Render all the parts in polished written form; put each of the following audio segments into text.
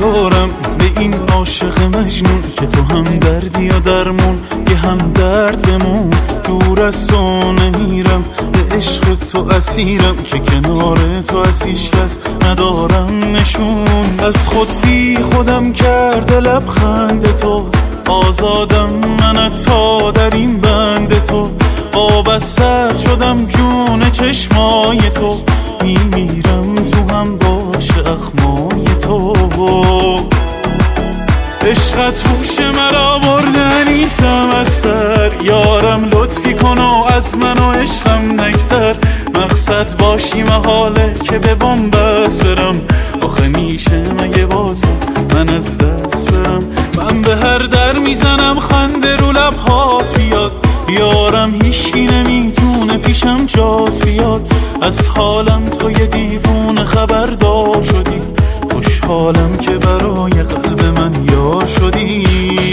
کارم به این عاشق مجنون که تو هم دردی یا درمون یه هم درد بمون. دور از تو نمیرم، به عشق تو اسیرم که کنار تو از هیچ کس ندارم نشون. از خود بی خودم کرده لبخند تو، آزادم من تا در این بند تو. وابسته شدم جون چشمای تو، میمیرم تو هم باشه اخمای تو. عشقت هوش مرا برده نیستم از سر، یارم لطفی کن و از من و عشقم نگذر. مقصد باشی محاله که به بن‌بست برم، آخه میشه مگه با تو من از دست برم. من به هر در میزنم خنده رو لبهات بیاد، یارم هیچکی نمیتونه پیشم جات بیاد. از حالم تو یه دیوونه خبردار شدی، خوشحالم که برای قلب من یار شدی.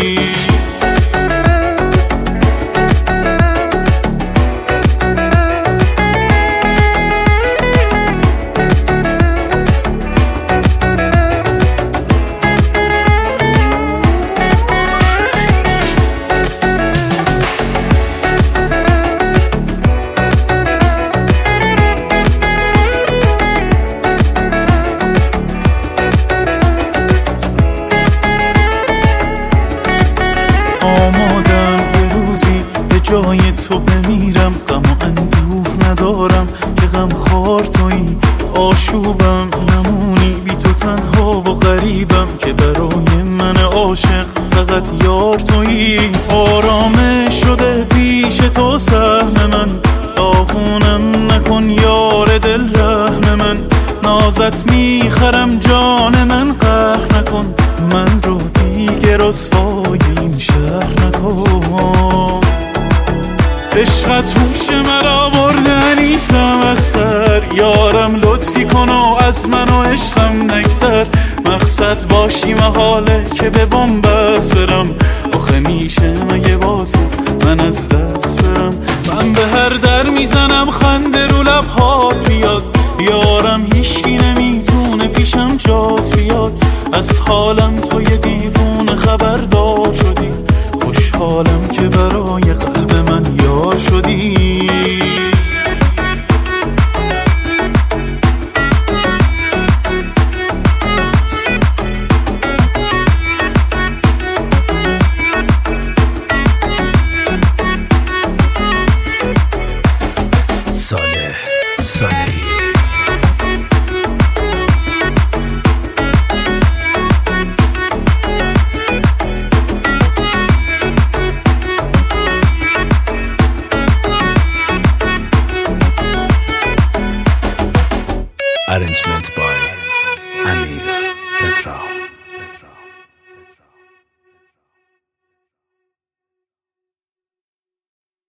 آمادم به روزی به جای تو بمیرم، غم و اندوه ندارم که غم خوار تویی. آشوبم نمونی بی تو تنها و غریبم، که برای من عاشق فقط یار تویی. آرامش شده پیش تو سهم من، داغونم نکن یار دل رحم من. نازت میخرم جان من قهر نکن، من رو دیگه رسوای این شهر نکن. عشقت هوش مرا برده نیستم از سر، یارم لطفی کن و از من و عشقم نگذر. مقصد باشی محاله که به بن‌بست برم، آخه میشه مگه با تو من از دست برم. من به هر در میزنم خنده رو لبهات بیاد، یارم هیچکی نمیتونه پیشم جات بیاد. از حالم تو یه دیوونه خبردار شدی، خوشحالم که برای قلب من یار شدی. صالحی Arrangement by Amir Petra.